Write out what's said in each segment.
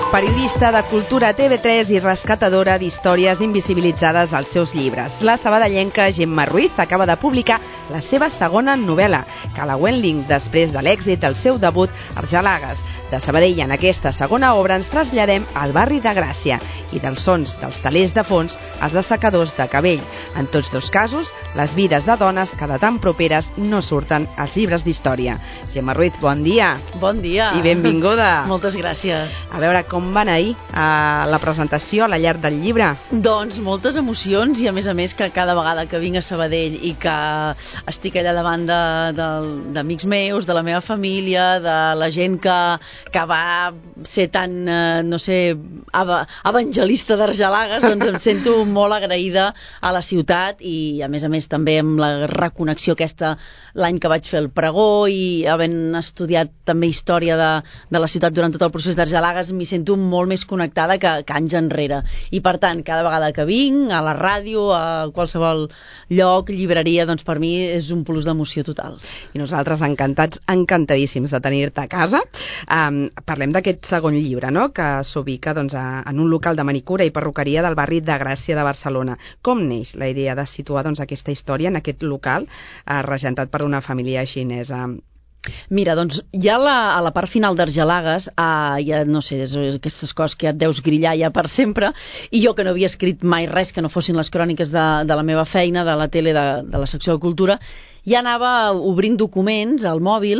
periodista de Cultura TV3 i rescatadora d'històries invisibilitzades als seus llibres. La sabadellenca Gemma Ruiz acaba de publicar la seva segona novel·la, Calauenling, després de l'èxit del seu debut Argelagues. De Sabadell, en aquesta segona obra, ens traslladem al barri de Gràcia i dels sons dels telers de fons als assecadors de cabell. En tots dos casos, les vides de dones que de tan properes no surten als llibres d'història. Gemma Ruiz, bon dia. Bon dia. I benvinguda. Moltes gràcies. A veure, com va anar ahir la presentació a la llar del llibre? Doncs moltes emocions i a més que cada vegada que vinc a Sabadell i que estic allà davant d'amics meus, de la meva família, de la gent que va ser tan, no sé, evangelista d'Argelagues, doncs em sento molt agraïda a la ciutat i a més també amb la reconnexió aquesta l'any que vaig fer el pregó i havent estudiat també història de la ciutat durant tot el procés d'Argelagues, m'hi sento molt més connectada que anys enrere. I per tant, cada vegada que vinc, a la ràdio, a qualsevol lloc, llibreria, doncs per mi és un plus d'emoció total. I nosaltres encantats, encantadíssims de tenir-te a casa. Parlem d'aquest segon llibre, no?, que s'ubica en un local de manicura i perruqueria del barri de Gràcia de Barcelona. Com neix la idea de situar aquesta història en aquest local regentat per una família xinesa? Mira, doncs ja a la part final d'Argelagues, ja no sé, aquestes coses que ja et deus grillar ja per sempre, i jo que no havia escrit mai res que no fossin les cròniques de la meva feina, de la tele, de la secció de cultura, ja anava obrint documents al mòbil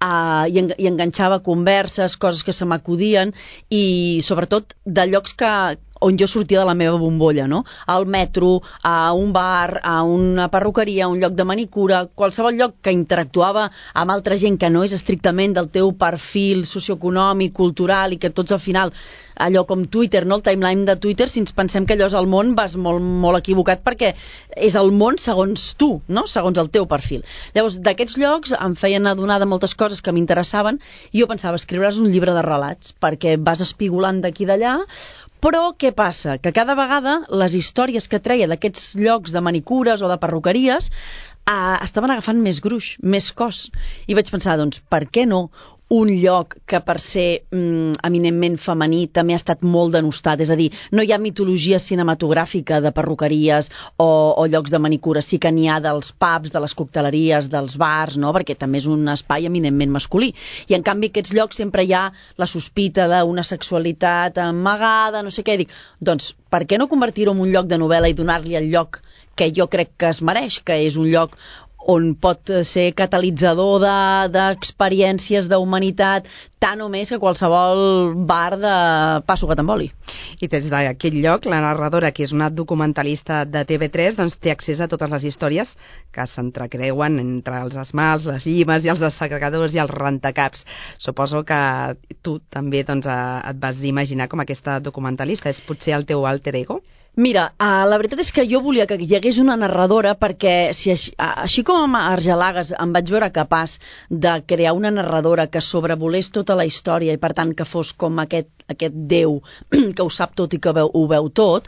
i enganxava converses, coses que se m'acudien i sobretot de llocs on jo sortia de la meva bombolla, no? Al metro, a un bar, a una perruqueria, a un lloc de manicura, qualsevol lloc que interactuava amb altra gent que no és estrictament del teu perfil socioeconòmic, cultural i que tots al final, allò com Twitter, no? El timeline de Twitter, si ens pensem que allò és el món, vas molt, molt equivocat perquè és el món segons tu, no? Segons el teu perfil. Llavors, d'aquests llocs em feien adonar de moltes coses que m'interessaven i jo pensava, escriuràs un llibre de relats perquè vas espigolant d'aquí i d'allà. Però què passa? Que cada vegada les històries que treia d'aquests llocs de manicures o de perruqueries estaven agafant més gruix, més cos. I vaig pensar, doncs, per què no un lloc que per ser eminentment femení també ha estat molt denostat? És a dir, no hi ha mitologia cinematogràfica de perruqueries o llocs de manicura, sí que n'hi ha dels pubs, de les cocteleries, dels bars, no? Perquè també és un espai eminentment masculí. I en canvi aquests llocs sempre hi ha la sospita d'una sexualitat amagada, no sé què. Dic, doncs, per què no convertir-ho en un lloc de novel·la i donar-li el lloc que jo crec que es mereix, que és un lloc on pot ser catalitzador d'experiències d'humanitat, tant o més que qualsevol bar de passo gat amb oli. I des d'aquest lloc, la narradora, que és una documentalista de TV3, doncs té accés a totes les històries que s'entrecreuen entre els esmalts, les llimes i els assecadors i els rentacaps. Suposo que tu també et vas imaginar com aquesta documentalista. És potser el teu alter ego? Mira, la veritat és que jo volia que hi hagués una narradora perquè així com a Argelagues em vaig veure capaç de crear una narradora que sobrevolés tota la història i per tant que fos com aquest Déu que ho sap tot i que ho veu tot,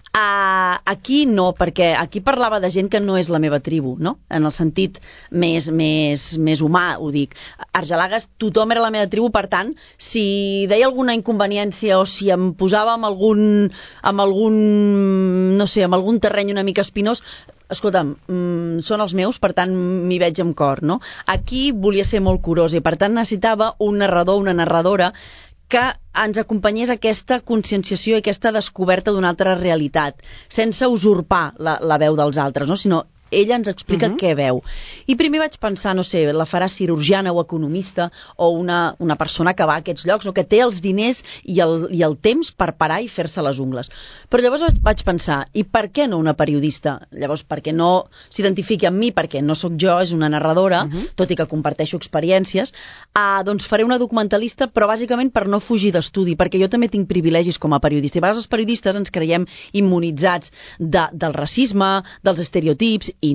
aquí no, perquè aquí parlava de gent que no és la meva tribu, no? En el sentit més humà, ho dic. Argelagues, tothom era la meva tribu, per tant, si deia alguna inconveniència o si em posava amb algun terreny una mica espinós, escolta'm, són els meus, per tant m'hi veig amb cor, no? Aquí volia ser molt curosa i per tant necessitava un narrador, una narradora que ens acompanyés aquesta conscienciació i aquesta descoberta d'una altra realitat, sense usurpar la veu dels altres, no? Sinó ella ens explica què veu. I primer vaig pensar, no sé, la farà cirurgiana o economista o una persona que va a aquests llocs o que té els diners i el temps per parar i fer-se les ungles. Però llavors vaig pensar, i per què no una periodista? Llavors, perquè no s'identifiqui amb mi, perquè no sóc jo, és una narradora, tot i que comparteixo experiències, doncs faré una documentalista, però bàsicament per no fugir d'estudi, perquè jo també tinc privilegis com a periodista. I a vegades els periodistes ens creiem immunitzats del racisme, dels estereotips, i no.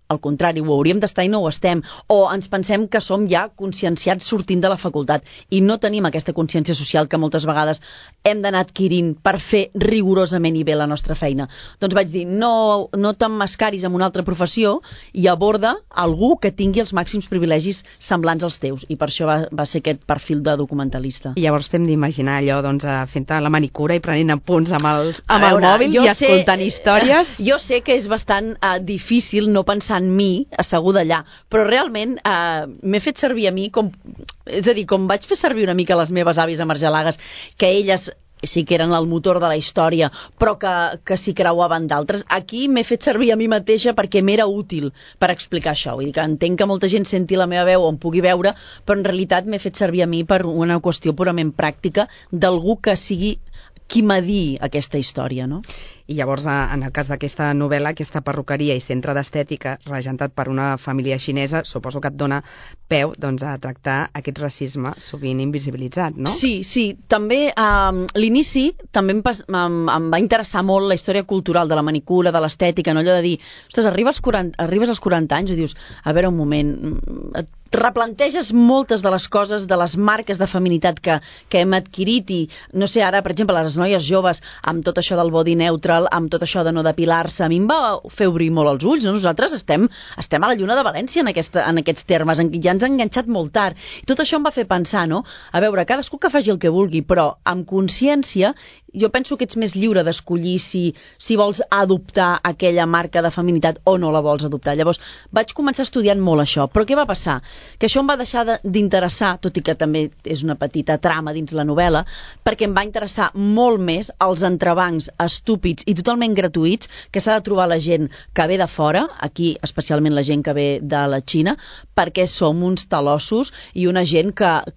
al contrari, ho hauríem d'estar i no ho estem, o ens pensem que som ja conscienciats sortint de la facultat i no tenim aquesta consciència social que moltes vegades hem d'anar adquirint per fer rigorosament i bé la nostra feina. Doncs vaig dir, no t'emmascaris en una altra professió i aborda algú que tingui els màxims privilegis semblants als teus, i per això va ser aquest perfil de documentalista. I llavors t'hem d'imaginar allò, doncs, fent-te la manicura i prenent apunts amb el mòbil i escoltant històries. Jo sé que és bastant difícil no pensar en mi asseguda allà, però realment m'he fet servir a mi és a dir, com vaig fer servir una mica les meves àvies amb Argelagues, que elles sí que eren el motor de la història, però que s'hi creuaven d'altres. Aquí m'he fet servir a mi mateixa perquè m'era útil per explicar això. Vull dir que entenc que molta gent senti la meva veu o em pugui veure, però en realitat m'he fet servir a mi per una qüestió purament pràctica d'algú que sigui qui m'ha dit aquesta història, no? I llavors, en el cas d'aquesta novel·la, aquesta perruqueria i centre d'estètica regentat per una família xinesa, suposo que et dona peu, doncs, a tractar aquest racisme sovint invisibilitzat, no? Sí. També a l'inici també em va interessar molt la història cultural de la manicura, de l'estètica, no? Allò de dir, ostres, arribes als 40 anys i dius, a veure un moment, et replanteges moltes de les coses, de les marques de feminitat que hem adquirit i, no sé, ara, per exemple, les noies joves amb tot això del body neutral, amb tot això de no depilar-se, a mi em va fer obrir molt els ulls, no? Nosaltres estem a la lluna de València en aquests termes, ja ens ha enganxat molt tard. I tot això em va fer pensar, no? A veure, cadascú que faci el que vulgui, però amb consciència jo penso que ets més lliure d'escollir si vols adoptar aquella marca de feminitat o no la vols adoptar. Llavors, vaig començar estudiant molt això. Però què va passar? Que això em va deixar d'interessar, tot i que també és una petita trama dins la novel·la, perquè em va interessar molt més els entrebancs estúpids i totalment gratuïts que s'ha de trobar la gent que ve de fora, aquí especialment la gent que ve de la Xina, perquè som uns talossos i una gent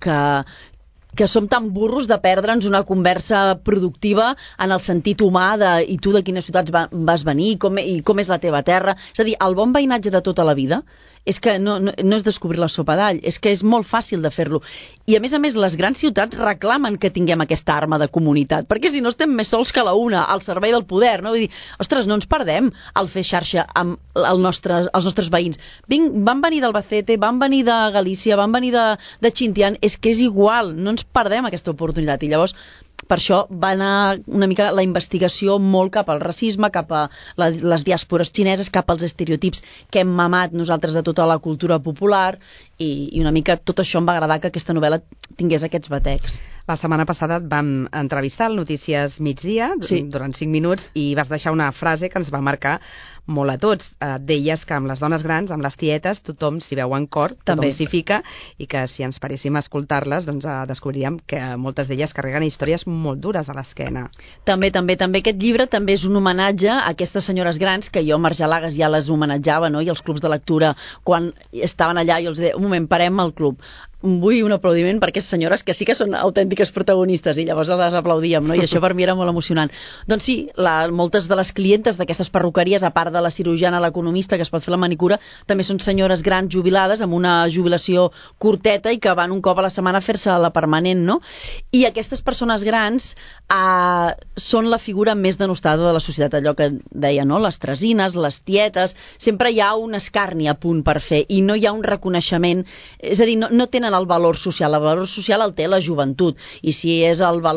que som tan burros de perdre'ns una conversa productiva en el sentit humà i tu de quines ciutats vas venir i com és la teva terra. És a dir, el bon veïnatge de tota la vida és que no és descobrir la sopa d'all, és que és molt fàcil de fer-lo. I a més, les grans ciutats reclamen que tinguem aquesta arma de comunitat, perquè si no estem més sols que la una, al servei del poder, no? Vull dir, ostres, no ens perdem al fer xarxa amb els nostres veïns. Van venir d'Albacete, van venir de Galícia, van venir de Xintian, és que és igual, no ens perdem aquesta oportunitat. I llavors, per això va anar una mica la investigació molt cap al racisme, cap a les diàspores xineses, cap als estereotips que hem mamat nosaltres de tota la cultura popular, i una mica tot això em va agradar que aquesta novel·la tingués aquests batecs. La setmana passada et vam entrevistar al Notícies Migdia, durant 5 minuts, i vas deixar una frase que ens va marcar molt a tots. Deies que amb les dones grans, amb les tietes, tothom s'hi veu en cor, tothom s'hi fica, i que si ens paréssim a escoltar-les, doncs descobriríem que moltes d'elles carreguen històries molt dures a l'esquena. També aquest llibre també és un homenatge a aquestes senyores grans que jo a Argelagues ja les homenatjava, no? I els clubs de lectura, quan estaven allà, jo els deia, un moment, parem el club. Vull un aplaudiment per aquestes senyores que sí que són autèntiques protagonistes, i llavors les aplaudíem, no? I això per mi era molt emocionant. Doncs sí, moltes de les clientes d'aquestes perruqueries, a part de la cirurgiana, l'economista que es pot fer la manicura, també són senyores grans jubilades amb una jubilació curteta i que van un cop a la setmana a fer-se la permanent, no? I aquestes persones grans són la figura més denostada de la societat, allò que deia, no? Les tresines, les tietes, sempre hi ha un escarni a punt per fer i no hi ha un reconeixement, és a dir, no tenen el valor social el té la joventut, i si és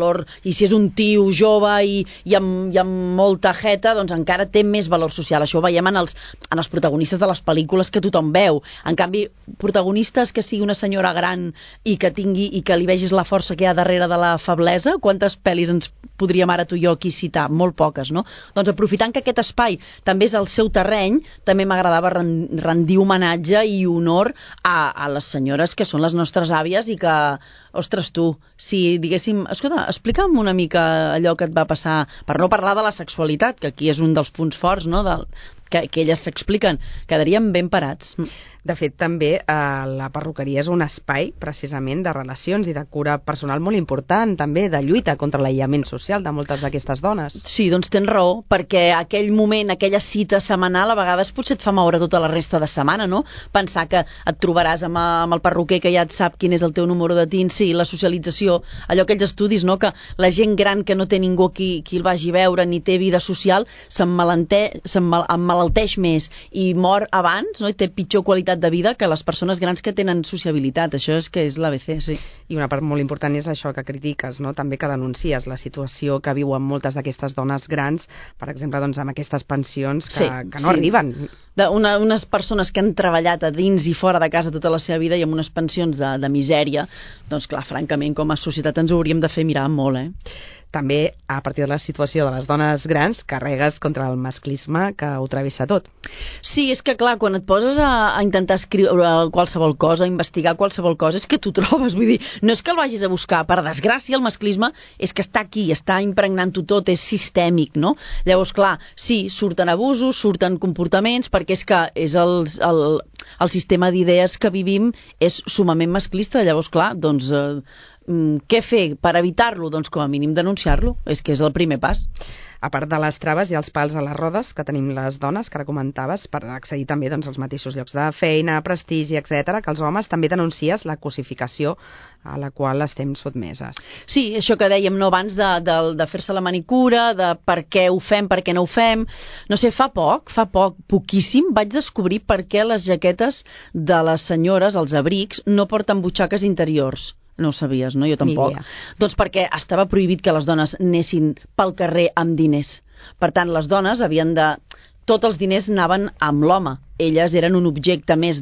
un tio jove i amb molta jeta, doncs encara té més valor social. Això ho veiem en els protagonistes de les pel·lícules que tothom veu. En canvi, protagonistes que sigui una senyora gran i que li vegis la força que hi ha darrere de la feblesa, quantes pel·lis ens podríem ara tu i jo aquí citar? Molt poques, no? Doncs aprofitant que aquest espai també és el seu terreny, també m'agradava rendir homenatge i honor a les senyores que són les nostres àvies i que, ostres, tu, si diguéssim, escolta, explica'm una mica allò que et va passar, per no parlar de la sexualitat, que aquí és un dels punts forts, no?, que elles s'expliquen, quedaríem ben parats. De fet, també la perruqueria és un espai, precisament, de relacions i de cura personal molt important, també de lluita contra l'aïllament social de moltes d'aquestes dones. Sí, doncs tens raó, perquè aquell moment, aquella cita setmanal, a vegades potser et fa moure tota la resta de setmana, no? Pensar que et trobaràs amb el perruquer que ja et sap quin és el teu número de tint, sí, la socialització, allò aquells estudis, no?, que la gent gran que no té ningú qui el vagi a veure ni té vida social s'emmalalteix més i mor abans, no?, i té pitjor qualitat de vida que les persones grans que tenen sociabilitat. Això és que és l'ABC, sí. I una part molt important és això que critiques, no?, també que denuncies la situació que viuen moltes d'aquestes dones grans, per exemple, doncs, amb aquestes pensions que no arriben. Unes persones que han treballat a dins i fora de casa tota la seva vida i amb unes pensions de misèria, doncs clar, francament, com a societat ens ho hauríem de fer mirar molt, També, a partir de la situació de les dones grans, carregues contra el masclisme que ho travessa tot. Sí, és que clar, quan et poses a intentar escriure qualsevol cosa, a investigar qualsevol cosa, és que t'ho trobes, vull dir, no és que el vagis a buscar, per desgràcia el masclisme és que està aquí, està impregnant-ho tot, és sistèmic, no? Llavors, clar, sí, surten abusos, surten comportaments, perquè és que és el sistema d'idees que vivim és sumament masclista, llavors, clar, doncs què fer per evitar-lo? Doncs com a mínim denunciar-lo, és que és el primer pas. A part de les traves i els pals a les rodes que tenim les dones, que ara comentaves, per accedir també doncs, als mateixos llocs de feina, prestigi, etc., que els homes també denuncies la cosificació a la qual estem sotmeses. Sí, això que dèiem no abans de fer-se la manicura, de per què ho fem, per què no ho fem. No sé, fa poquíssim, vaig descobrir per què les jaquetes de les senyores, els abrics, no porten butxaques interiors. No ho sabies, no? Jo tampoc. Doncs perquè estava prohibit que les dones anessin pel carrer amb diners. Per tant, les dones havien de... Tots els diners anaven amb l'home. Elles eren un objecte més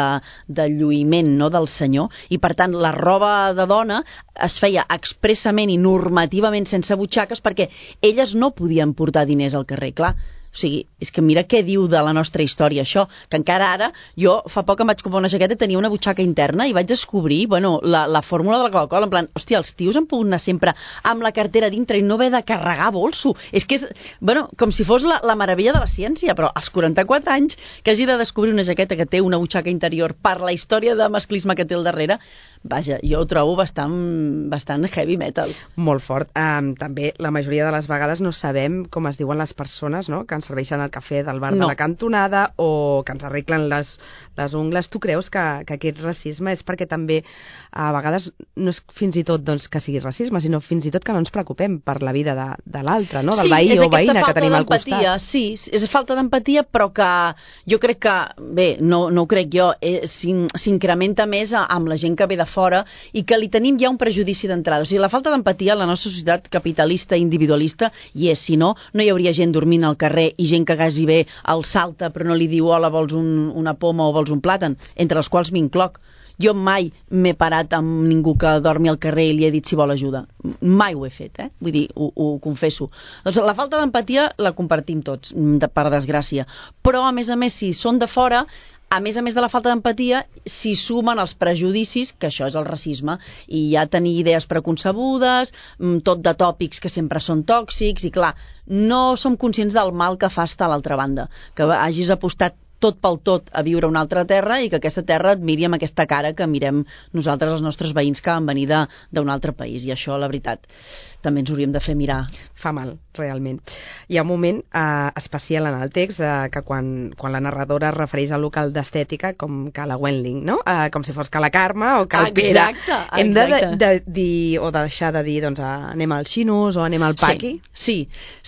de lluïment, no?, del senyor. I, per tant, la roba de dona es feia expressament i normativament sense butxaques perquè elles no podien portar diners al carrer, clar. O sigui, és que mira què diu de la nostra història això, que encara ara, jo fa poc em vaig comprar una jaqueta i tenia una butxaca interna i vaig descobrir, bueno, la fórmula de la Coca-Cola, en plan, hòstia, els tios han pogut anar sempre amb la cartera dintre i no haver de carregar bolso. És que és, bueno, com si fos la meravella de la ciència, però als 44 anys que hagi de descobrir una jaqueta que té una butxaca interior per la història de masclisme que té al darrere, vaja, jo ho trobo bastant heavy metal. Molt fort. També la majoria de les vegades no sabem com es diuen les persones, no?, que ens serveixen el cafè del bar de la cantonada o que ens arreglen les ungles. Tu creus que aquest racisme és perquè també a vegades no és fins i tot doncs, que sigui racisme, sinó fins i tot que no ens preocupem per la vida de l'altre, no?, del veí o veïna que tenim al costat. Sí, és falta d'empatia, però que jo crec que, bé, no ho crec jo, s'incrementa més amb la gent que ve de fora i que li tenim ja un prejudici d'entrada. O sigui, la falta d'empatia a la nostra societat capitalista i individualista hi és, si no, no hi hauria gent dormint al carrer i gent que quasi bé el salta però no li diu hola, vols una poma o vols un plàtan, entre els quals m'incloc. Jo mai m'he parat amb ningú que dormi al carrer i li he dit si vol ajuda. Mai ho he fet, Vull dir, ho confesso. Doncs la falta d'empatia la compartim tots, per desgràcia. Però, a més, si són de fora, a més de la falta d'empatia, s'hi sumen els prejudicis, que això és el racisme, i ja tenir idees preconcebudes, tot de tòpics que sempre són tòxics, i clar, no som conscients del mal que fa estar a l'altra banda, que hagis apostat tot pel tot a viure a una altra terra i que aquesta terra et miri amb aquesta cara que mirem nosaltres, els nostres veïns que van venir d'un altre país. I això, la veritat, també ens hauríem de fer mirar. Fa mal, realment. Hi ha un moment especial en el text que quan la narradora es refereix al local d'estètica com Cala Wendling, no? Com si fos Cala Carme o Cal Pere. Exacte. Hem de dir, o de deixar de dir, doncs, anem al Xinos o anem al Paqui? Sí,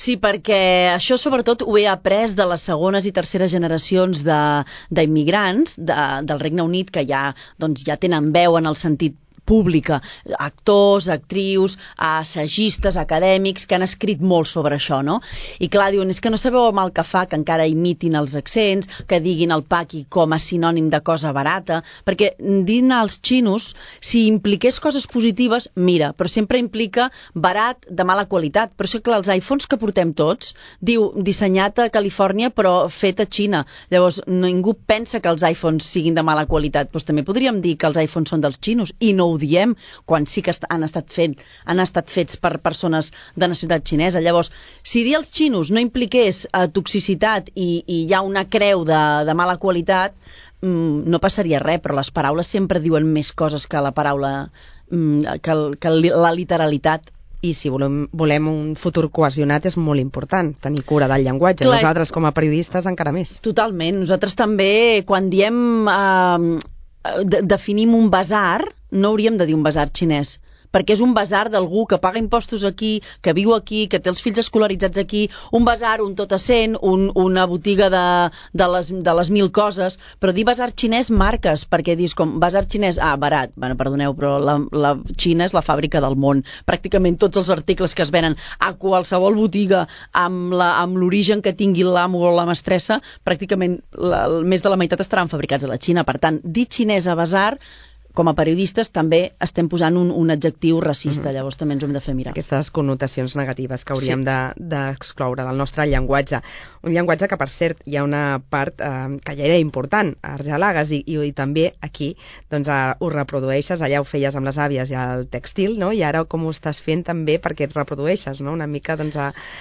perquè això sobretot ho he après de les segones i terceres generacions d'immigrants del Regne Unit que ja tenen veu en el sentit pública, actors, actrius, assagistes, acadèmics que han escrit molt sobre això, no? I clar, diuen, és que no sabeu el mal que fa que encara imitin els accents, que diguin el paqui com a sinònim de cosa barata, perquè dir als xinos, si impliqués coses positives, mira, però sempre implica barat de mala qualitat. Però és que clar, els iPhones que portem tots, diu dissenyat a Califòrnia però fet a Xina. Llavors, ningú pensa que els iPhones siguin de mala qualitat. Doncs també podríem dir que els iPhones són dels xinos i no ho diem, quan sí que han estat fets per persones de nacionalitat xinesa. Llavors, si dir als xinos no impliqués toxicitat i hi ha una creu de mala qualitat, no passaria res, però les paraules sempre diuen més coses que la paraula, que la literalitat. I si volem un futur cohesionat és molt important tenir cura del llenguatge. Clar, nosaltres com a periodistes encara més. Totalment. Nosaltres també, quan diem definim un basar, no hauríem de dir un basar xinès, perquè és un basar d'algú que paga impostos aquí, que viu aquí, que té els fills escolaritzats aquí, un basar, un tot assent, una botiga de les 1000 coses, però dir basar xinès marques, perquè dius com basar xinès, barat, bueno, perdoneu, però la Xina és la fàbrica del món. Pràcticament tots els articles que es venen a qualsevol botiga amb l'origen que tingui l'amo o la mestressa, pràcticament més de la meitat estaran fabricats a la Xina. Per tant, dir xinès a basar, com a periodistes també estem posant un adjectiu racista, llavors també ens ho hem de fer mirar. Aquestes connotacions negatives que hauríem d'excloure del nostre llenguatge. Un llenguatge que, per cert, hi ha una part que ja era important a Argelagues i també aquí doncs, ho reprodueixes, allà ho feies amb les àvies i el textil, no? I ara com ho estàs fent també perquè et reprodueixes, no? Una mica doncs,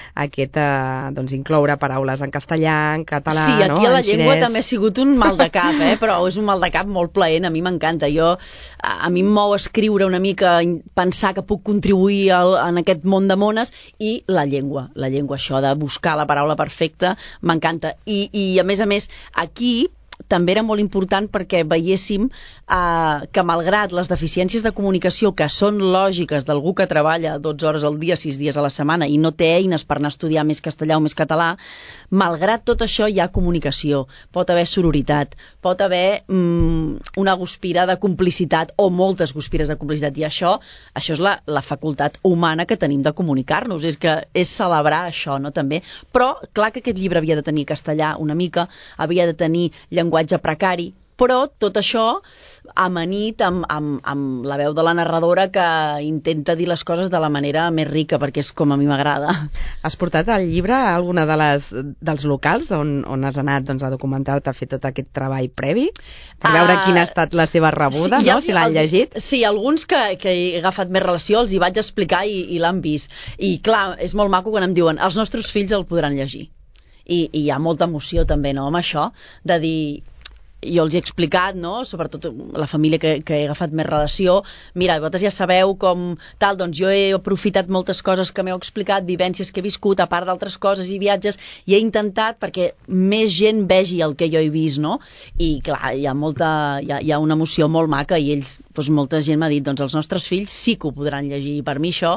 incloure paraules en castellà, en català, sí, aquí a la llengua xinès. també ha sigut un mal de cap, però és un mal de cap molt plaent, a mi m'encanta. A mi em mou escriure una mica, pensar que puc contribuir en aquest món de mones, i la llengua, això de buscar la paraula perfecta, m'encanta. I a més, aquí també era molt important perquè veiéssim que malgrat les deficiències de comunicació que són lògiques d'algú que treballa 12 hores al dia, 6 dies a la setmana i no té eines per anar a estudiar més castellà o més català, malgrat tot això hi ha comunicació, pot haver sororitat, pot haver una guspira de complicitat o moltes guspires de complicitat, i això és la facultat humana que tenim de comunicar-nos, és celebrar això, no, també. Però clar que aquest llibre havia de tenir castellà una mica, havia de tenir llenguatge precari, però tot això amanit amb la veu de la narradora que intenta dir les coses de la manera més rica, perquè és com a mi m'agrada. Has portat el llibre a alguna dels locals on has anat a documentar-te, a fer tot aquest treball previ? Per veure quina ha estat la seva rebuda, sí, no? Si l'han llegit? Sí, alguns que he agafat més relació els hi vaig explicar i l'han vist. I clar, és molt maco quan em diuen els nostres fills el podran llegir. I hi ha molta emoció també, no?, amb això, de dir... Jo els he explicat, no?, sobretot la família que he agafat més relació, mira, vosaltres ja sabeu com tal, doncs jo he aprofitat moltes coses que m'heu explicat, vivències que he viscut, a part d'altres coses i viatges, i he intentat perquè més gent vegi el que jo he vist, no? I clar, hi ha una emoció molt maca, i ells, doncs molta gent m'ha dit, doncs els nostres fills sí que ho podran llegir, i per mi això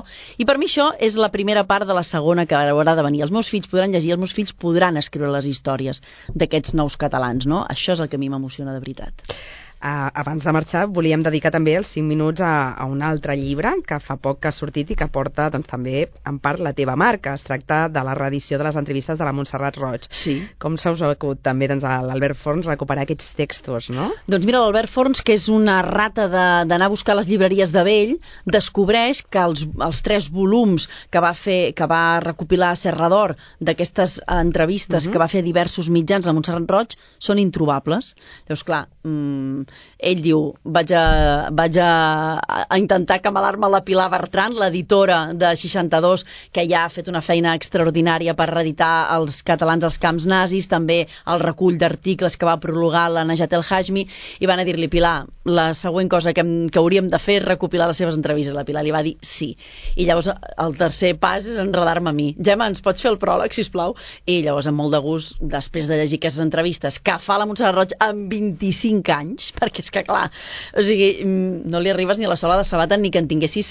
és la primera part de la segona que haurà de venir. Els meus fills podran llegir, els meus fills podran escriure les històries d'aquests nous catalans, no? Això és el que a mi m'emociona de veritat. Abans de marxar volíem dedicar també els 5 minuts a un altre llibre que fa poc que ha sortit i que porta doncs, també en part la teva marca. Es tracta de la reedició de les entrevistes de la Montserrat Roig. Sí. Com se us ha acut també doncs, a l'Albert Forns recuperar aquests textos, no? Doncs mira, l'Albert Forns, que és una rata d'anar a buscar les llibreries de vell, descobreix que els 3 volums que va recopilar a Serra d'Or d'aquestes entrevistes que va fer a diversos mitjans a Montserrat Roig són introbables. Llavors, clar, ell diu, vaig a intentar camalar-me la Pilar Bertran, l'editora de 62, que ja ha fet una feina extraordinària per reeditar els catalans als camps nazis, també el recull d'articles que va prologar la Najat El Hajmi, i van a dir-li, Pilar, la següent cosa que hauríem de fer és recopilar les seves entrevistes. La Pilar li va dir sí. I llavors el tercer pas és enredar-me a mi. Gemma, ens pots fer el pròleg, sisplau? I llavors, amb molt de gust, després de llegir aquestes entrevistes que fa la Montserrat Roig amb 25 anys, perquè és que clar, o sigui, no li arribes ni a la sola de sabata ni que en tinguessis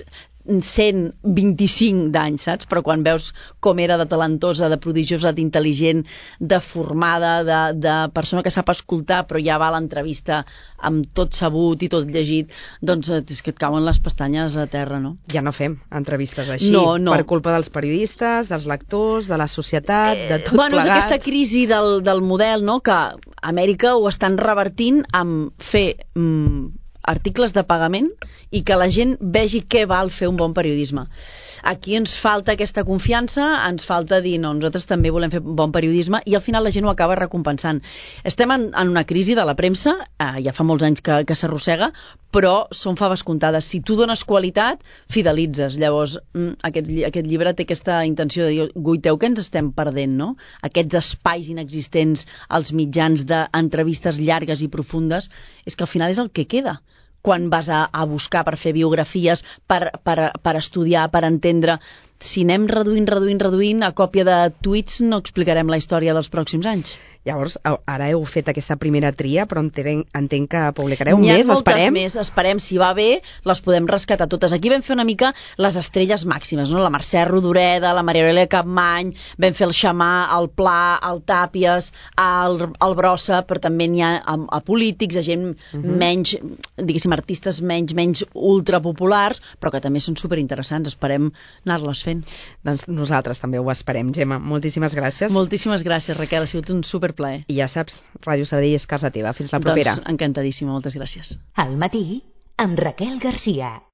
125 d'anys, saps? Però quan veus com era de talentosa, de prodigiosa, d'intel·ligent, de formada, de persona que sap escoltar, però ja va a l'entrevista amb tot sabut i tot llegit, doncs és que et cauen les pestanyes a terra, no? Ja no fem entrevistes així, no. Per culpa dels periodistes, dels lectors, de la societat, de tot plegat. És aquesta crisi del model, no?, que a Amèrica ho estan revertint amb fer articles de pagament i que la gent vegi què val fer un bon periodisme. aquí ens falta aquesta confiança, ens falta dir, no, nosaltres també volem fer bon periodisme, i al final la gent ho acaba recompensant. Estem en una crisi de la premsa, ja fa molts anys que s'arrossega, però són faves comptades. Si tu dones qualitat, fidelitzes. Llavors, aquest llibre té aquesta intenció de dir, guaiteu, que ens estem perdent, no? Aquests espais inexistents als mitjans d'entrevistes llargues i profundes, és que al final és el que queda quan vas a buscar per fer biografies, per estudiar, per entendre. Si anem reduint, a còpia de tuits no explicarem la història dels pròxims anys. Llavors, ara heu fet aquesta primera tria, però entenc que publicareu més, esperem. N'hi ha moltes més, esperem, si va bé, les podem rescatar totes. Aquí vam fer una mica les estrelles màximes, no? La Mercè Rodoreda, la Maria Aurelia Capmany, vam fer el Xamà, el Pla, el Tàpies, el Brossa, però també n'hi ha a polítics, a gent menys, diguéssim, artistes menys ultrapopulars, però que també són superinteressants. Esperem anar-les fent. Doncs nosaltres també ho esperem, Gemma. Moltíssimes gràcies. Moltíssimes gràcies, Raquel, ha sigut un superplaer. I ja saps, Ràdio Sabadell és casa teva. Fins la propera. Doncs encantadíssima, moltes gràcies. Al matí, amb Raquel Garcia.